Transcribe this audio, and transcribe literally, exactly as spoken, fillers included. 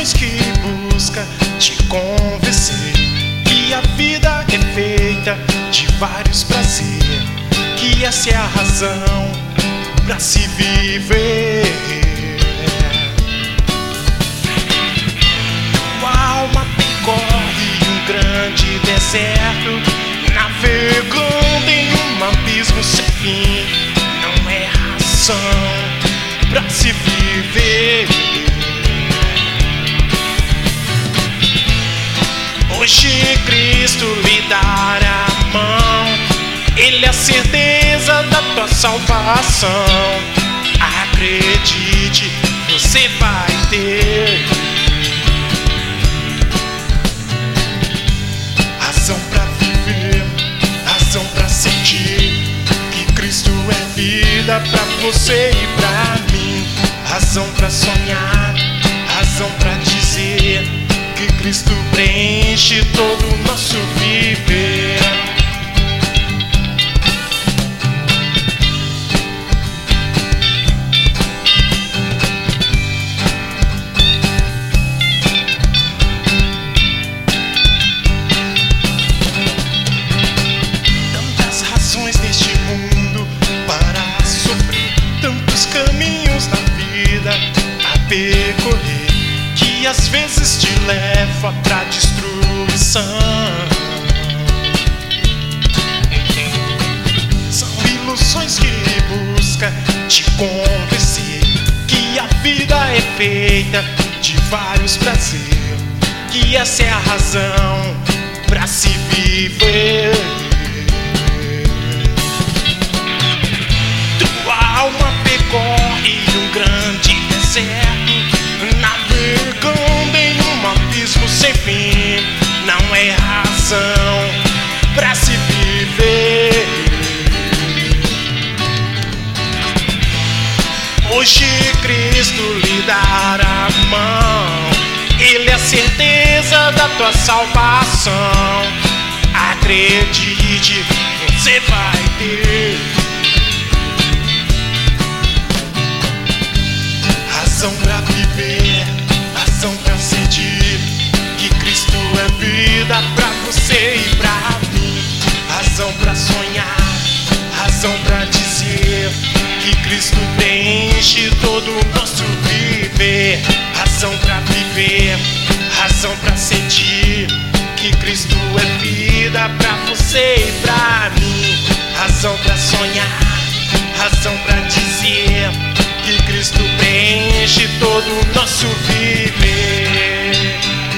ilusões que busca te convencer que a vida é feita de vários prazeres, que essa é a razão pra se viver. Tua alma percorre um grande deserto, navegando em um abismo sem fim. Não é razão pra se viver. Hoje Cristo lhe dará a mão, Ele é a certeza da tua salvação. Acredite, você vai ter razão pra viver, razão pra sentir que Cristo é vida pra você e pra mim. Razão pra sonhar, razão pra dizer que Cristo preenche todo o nosso viver. Tantas razões neste mundo para sofrer, tantos caminhos na vida a percorrer, que às vezes te leva pra destruição. São ilusões que busca te convencer que a vida é feita de vários prazeres, que essa é a razão pra se viver. Tua alma percorre um grande deserto, navegando em um abismo sem fim. Não é razão pra se viver. Hoje Cristo lhe dará a mão, Ele é a certeza da tua salvação. Acredite, você vai ter razão pra viver, razão pra sentir que Cristo é vida pra você e pra mim. Razão pra sonhar, razão pra dizer que Cristo preenche todo o nosso viver. Razão pra viver, razão pra sentir que Cristo é vida pra você e pra mim. Razão pra sonhar, razão pra dizer que Cristo preenche todo o nosso viver.